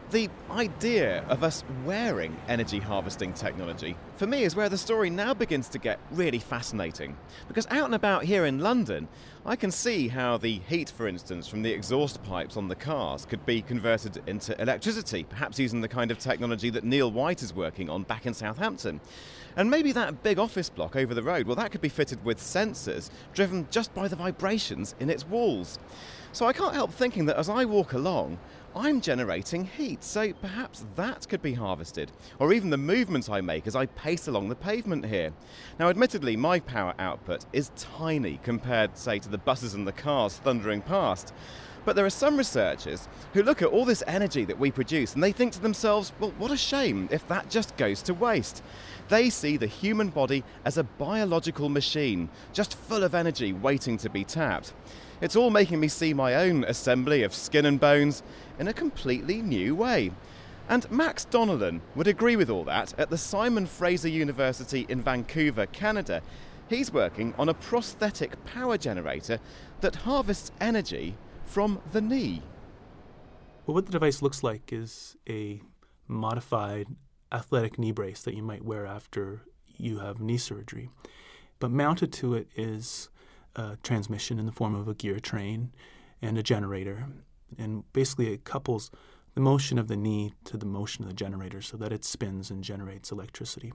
The idea of us wearing energy harvesting technology, for me, is where the story now begins to get really fascinating. Because out and about here in London, I can see how the heat, for instance, from the exhaust pipes on the cars could be converted into electricity, perhaps using the kind of technology that Neil White is working on back in Southampton. And maybe that big office block over the road, well, that could be fitted with sensors driven just by the vibrations in its walls. So I can't help thinking that as I walk along, I'm generating heat, so perhaps that could be harvested, or even the movements I make as I pace along the pavement here. Now, admittedly, my power output is tiny compared, say, to the buses and the cars thundering past. But there are some researchers who look at all this energy that we produce and they think to themselves, well, what a shame if that just goes to waste. They see the human body as a biological machine, just full of energy waiting to be tapped. It's all making me see my own assembly of skin and bones in a completely new way. And Max Donnellan would agree with all that at the Simon Fraser University in Vancouver, Canada. He's working on a prosthetic power generator that harvests energy from the knee. Well, what the device looks like is a modified athletic knee brace that you might wear after you have knee surgery. But mounted to it is a transmission in the form of a gear train and a generator. And basically it couples the motion of the knee to the motion of the generator so that it spins and generates electricity.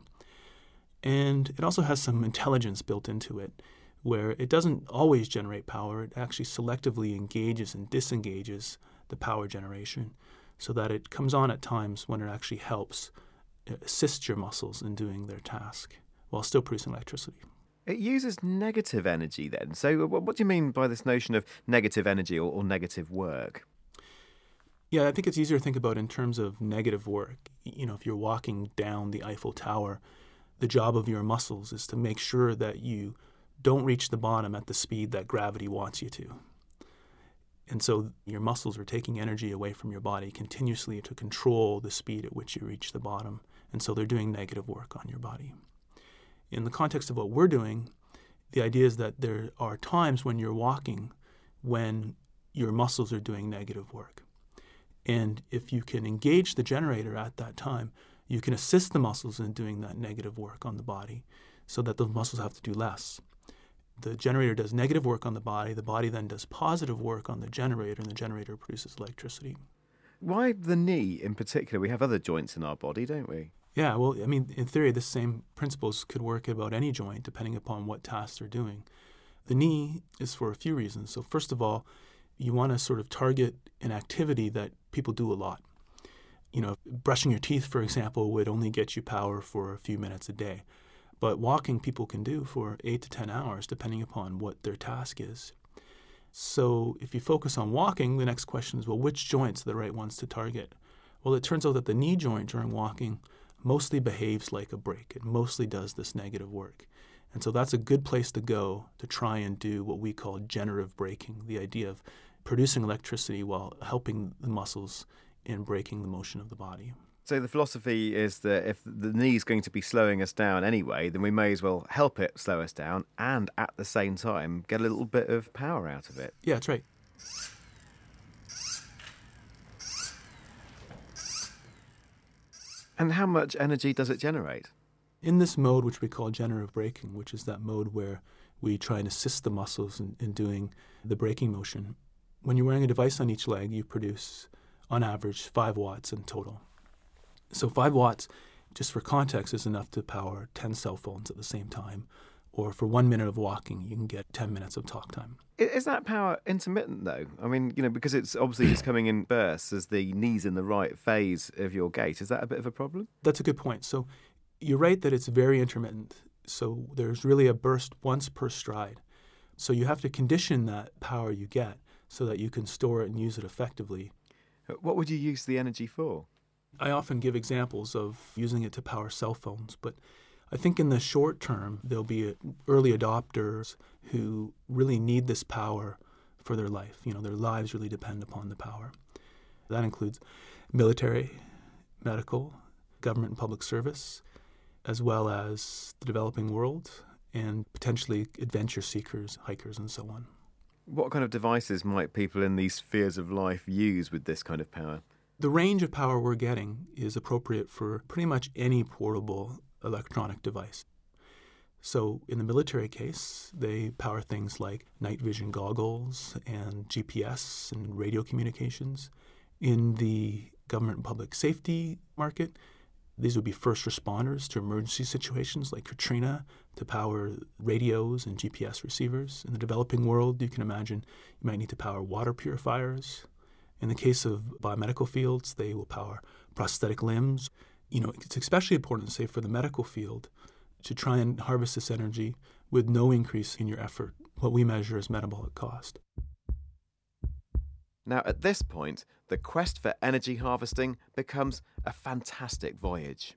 And it also has some intelligence built into it where it doesn't always generate power. It actually selectively engages and disengages the power generation so that it comes on at times when it actually helps assist your muscles in doing their task while still producing electricity. It uses negative energy then. So what do you mean by this notion of negative energy or negative work? Yeah, I think it's easier to think about in terms of negative work. You know, if you're walking down the Eiffel Tower, the job of your muscles is to make sure that you don't reach the bottom at the speed that gravity wants you to. And so your muscles are taking energy away from your body continuously to control the speed at which you reach the bottom. And so they're doing negative work on your body. In the context of what we're doing, the idea is that there are times when you're walking when your muscles are doing negative work. And if you can engage the generator at that time, you can assist the muscles in doing that negative work on the body so that those muscles have to do less. The generator does negative work on the body then does positive work on the generator, and the generator produces electricity. Why the knee in particular? We have other joints in our body, don't we? Yeah, well, I mean, in theory, the same principles could work about any joint depending upon what tasks they're doing. The knee is for a few reasons. So first of all, you want to sort of target an activity that people do a lot. You know, brushing your teeth, for example, would only get you power for a few minutes a day. But walking people can do for 8 to 10 hours, depending upon what their task is. So if you focus on walking, the next question is, well, which joints are the right ones to target? Well, it turns out that the knee joint during walking mostly behaves like a brake. It mostly does this negative work. And so that's a good place to go to try and do what we call generative braking, the idea of producing electricity while helping the muscles in braking the motion of the body. So the philosophy is that if the knee is going to be slowing us down anyway, then we may as well help it slow us down and at the same time get a little bit of power out of it. Yeah, that's right. And how much energy does it generate? In this mode, which we call generative braking, which is that mode where we try and assist the muscles in doing the braking motion, when you're wearing a device on each leg, you produce, on average, 5 watts in total. So 5 watts, just for context, is enough to power 10 cell phones at the same time. Or for 1 minute of walking, you can get 10 minutes of talk time. Is that power intermittent, though? I mean, you know, because it's obviously just coming in bursts as the knee's in the right phase of your gait. Is that a bit of a problem? That's a good point. So you're right that it's very intermittent. So there's really a burst once per stride. So you have to condition that power you get so that you can store it and use it effectively. What would you use the energy for? I often give examples of using it to power cell phones, but I think in the short term, there'll be early adopters who really need this power for their life. You know, their lives really depend upon the power. That includes military, medical, government and public service, as well as the developing world and potentially adventure seekers, hikers, and so on. What kind of devices might people in these spheres of life use with this kind of power? The range of power we're getting is appropriate for pretty much any portable electronic device. So in the military case, they power things like night vision goggles and GPS and radio communications. In the government and public safety market, these would be first responders to emergency situations like Katrina to power radios and GPS receivers. In the developing world, you can imagine you might need to power water purifiers. In the case of biomedical fields, they will power prosthetic limbs. It's especially important, say, for the medical field to try and harvest this energy with no increase in your effort, what we measure as metabolic cost. Now, at this point, the quest for energy harvesting becomes a fantastic voyage.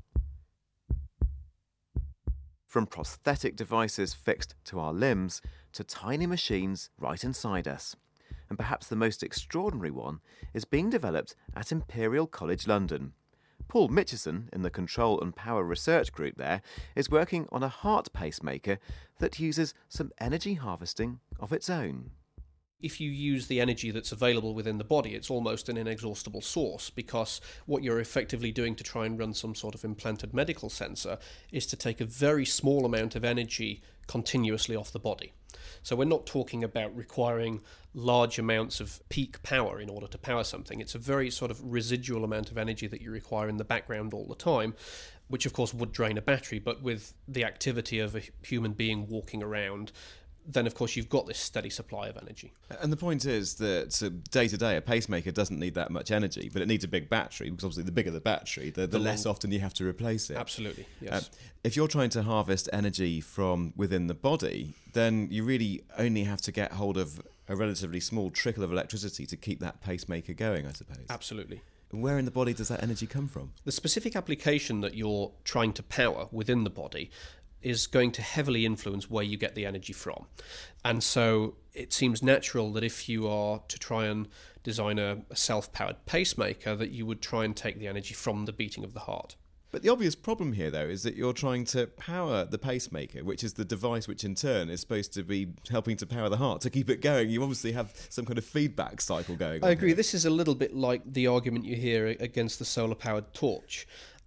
From prosthetic devices fixed to our limbs to tiny machines right inside us. And perhaps the most extraordinary one is being developed at Imperial College London. Paul Mitchison, in the Control and Power Research Group there, is working on a heart pacemaker that uses some energy harvesting of its own. If you use the energy that's available within the body, it's almost an inexhaustible source, because what you're effectively doing to try and run some sort of implanted medical sensor is to take a very small amount of energy continuously off the body. So we're not talking about requiring large amounts of peak power in order to power something. It's a very sort of residual amount of energy that you require in the background all the time, which of course would drain a battery, but with the activity of a human being walking around, then of course you've got this steady supply of energy. And the point is that day to day a pacemaker doesn't need that much energy, but it needs a big battery, because obviously the bigger the battery, the less often you have to replace it. Absolutely, yes. If you're trying to harvest energy from within the body, then you really only have to get hold of a relatively small trickle of electricity to keep that pacemaker going, I suppose. Absolutely. Where in the body does that energy come from? The specific application that you're trying to power within the body is going to heavily influence where you get the energy from. And so it seems natural that if you are to try and design a self-powered pacemaker, that you would try and take the energy from the beating of the heart. But the obvious problem here, though, is that you're trying to power the pacemaker, which is the device which in turn is supposed to be helping to power the heart, to keep it going. You obviously have some kind of feedback cycle going on. I agree. Here. This is a little bit like the argument you hear against the solar-powered torch.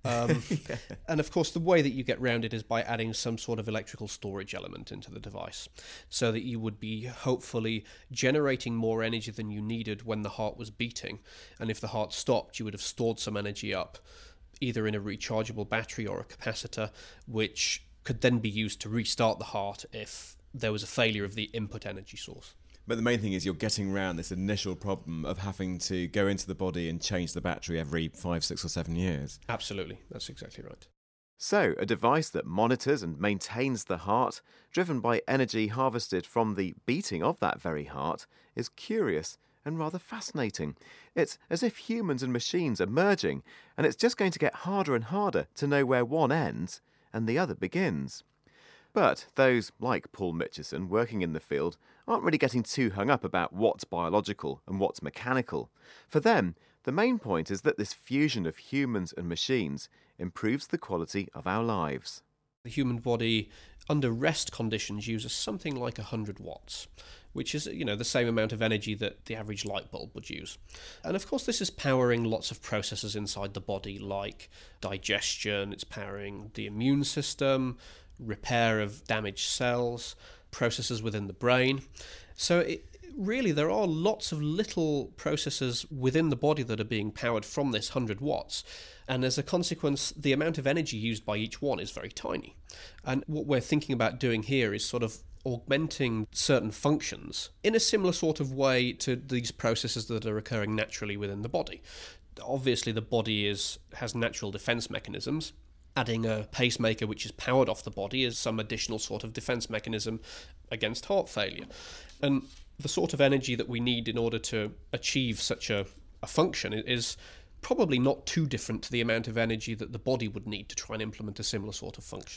And of course the way that you get round it is by adding some sort of electrical storage element into the device, so that you would be hopefully generating more energy than you needed when the heart was beating, and if the heart stopped you would have stored some energy up, either in a rechargeable battery or a capacitor, which could then be used to restart the heart if there was a failure of the input energy source. But the main thing is you're getting around this initial problem of having to go into the body and change the battery every 5, 6 or 7 years. Absolutely, that's exactly right. So, a device that monitors and maintains the heart, driven by energy harvested from the beating of that very heart, is curious and rather fascinating. It's as if humans and machines are merging, and it's just going to get harder and harder to know where one ends and the other begins. But those, like Paul Mitchison, working in the field, aren't really getting too hung up about what's biological and what's mechanical. For them, the main point is that this fusion of humans and machines improves the quality of our lives. The human body, under rest conditions, uses something like 100 watts, which is, the same amount of energy that the average light bulb would use. And of course, this is powering lots of processes inside the body, like digestion, it's powering the immune system, repair of damaged cells, processes within the brain. So really there are lots of little processes within the body that are being powered from this 100 watts. And as a consequence, the amount of energy used by each one is very tiny. And what we're thinking about doing here is sort of augmenting certain functions in a similar sort of way to these processes that are occurring naturally within the body. Obviously, the body has natural defense mechanisms. Adding a pacemaker which is powered off the body is some additional sort of defense mechanism against heart failure. And the sort of energy that we need in order to achieve such a function is probably not too different to the amount of energy that the body would need to try and implement a similar sort of function.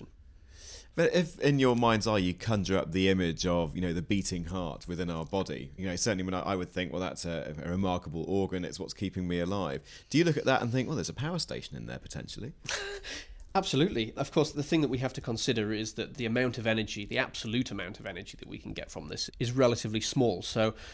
But if in your mind's eye you conjure up the image of, the beating heart within our body, certainly when I would think, well, that's a remarkable organ, it's what's keeping me alive. Do you look at that and think, well, there's a power station in there potentially? Absolutely. Of course, the thing that we have to consider is that the amount of energy, the absolute amount of energy that we can get from this is relatively small. So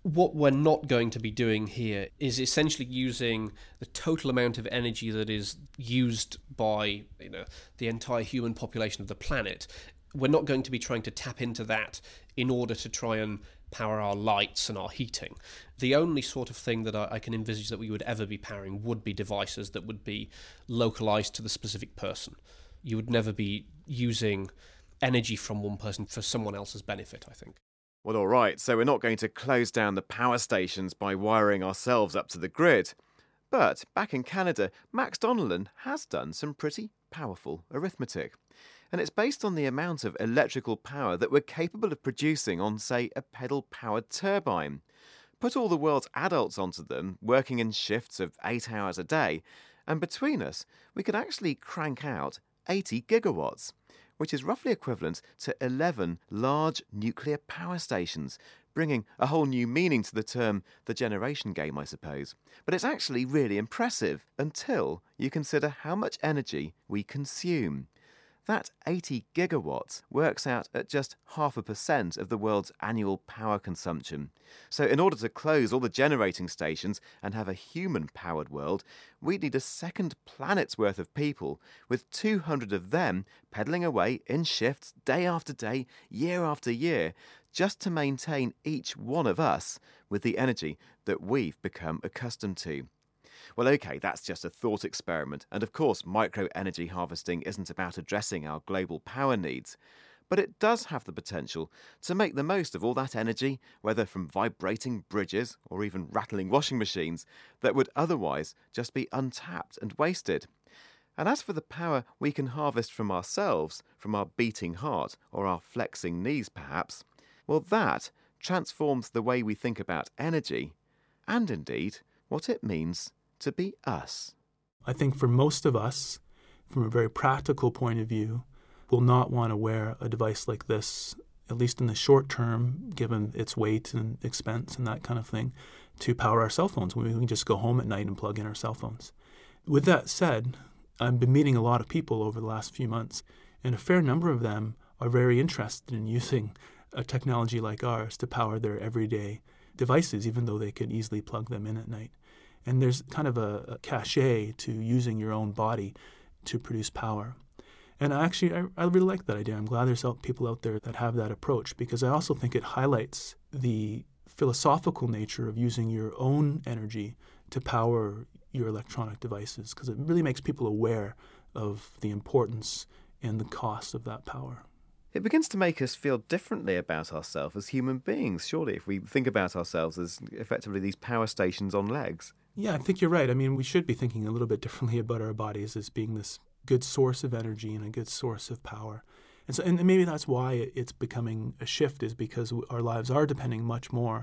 What we're not going to be doing here is essentially using the total amount of energy that is used by the entire human population of the planet. We're not going to be trying to tap into that in order to try and power our lights and our heating. The only sort of thing that I can envisage that we would ever be powering would be devices that would be localized to the specific person. You would never be using energy from one person for someone else's benefit, I think. Well, all right, so we're not going to close down the power stations by wiring ourselves up to the grid. But back in Canada, Max Donnellan has done some pretty powerful arithmetic. And it's based on the amount of electrical power that we're capable of producing on, say, a pedal-powered turbine. Put all the world's adults onto them, working in shifts of 8 hours a day, and between us, we could actually crank out 80 gigawatts, which is roughly equivalent to 11 large nuclear power stations, bringing a whole new meaning to the term the generation game, I suppose. But it's actually really impressive until you consider how much energy we consume. That 80 gigawatts works out at just 0.5% of the world's annual power consumption. So in order to close all the generating stations and have a human-powered world, we'd need a second planet's worth of people, with 200 of them pedalling away in shifts day after day, year after year, just to maintain each one of us with the energy that we've become accustomed to. Well, OK, that's just a thought experiment, and of course micro-energy harvesting isn't about addressing our global power needs. But it does have the potential to make the most of all that energy, whether from vibrating bridges or even rattling washing machines, that would otherwise just be untapped and wasted. And as for the power we can harvest from ourselves, from our beating heart or our flexing knees perhaps, well, that transforms the way we think about energy, and indeed what it means to be us. I think for most of us, from a very practical point of view, will not want to wear a device like this, at least in the short term, given its weight and expense and that kind of thing, to power our cell phones. We can just go home at night and plug in our cell phones. With that said, I've been meeting a lot of people over the last few months, and a fair number of them are very interested in using a technology like ours to power their everyday devices, even though they could easily plug them in at night. And there's kind of a cachet to using your own body to produce power. And I really like that idea. I'm glad there's people out there that have that approach, because I also think it highlights the philosophical nature of using your own energy to power your electronic devices, because it really makes people aware of the importance and the cost of that power. It begins to make us feel differently about ourselves as human beings, surely, if we think about ourselves as effectively these power stations on legs. Yeah, I think you're right. I mean, we should be thinking a little bit differently about our bodies as being this good source of energy and a good source of power. And maybe that's why it's becoming a shift, is because our lives are depending much more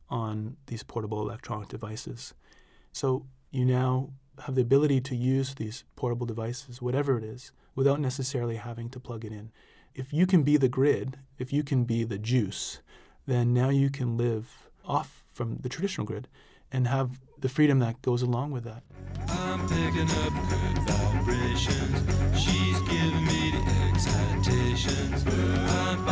on these portable electronic devices. So you now have the ability to use these portable devices, whatever it is, without necessarily having to plug it in. If you can be the grid, if you can be the juice, then now you can live off from the traditional grid and have the freedom that goes along with that. I'm picking up good vibrations. She's giving me the excitations. I'm